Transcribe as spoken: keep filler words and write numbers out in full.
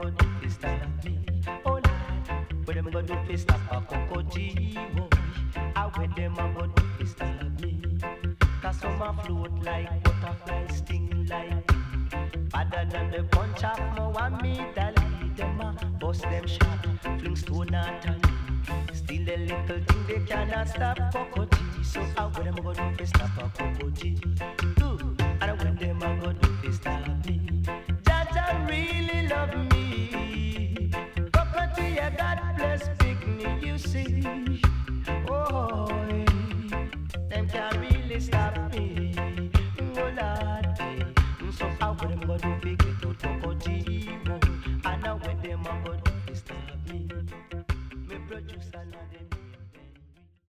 go do fi stop me? Oh Lord, what them a go do fi stop a Coco G boy? How when them a go do fi stop me? Cause some a float like butterfly, sting like bee. Better than the punch of Mohammed Ali. Them a bust them shot, fling stone at a knee. Still a little thing they cannot stop Coco G. So how when them a go do fi stop a Coco G? Ooh, and when them a go do fi stop me? Jaja really love me. Property I God bless big me, you see. Oh, them can't really stop me. Oh Lord, so how when them go do fi get out Coco G? And now when them a go do fi stop me? Me producer now them.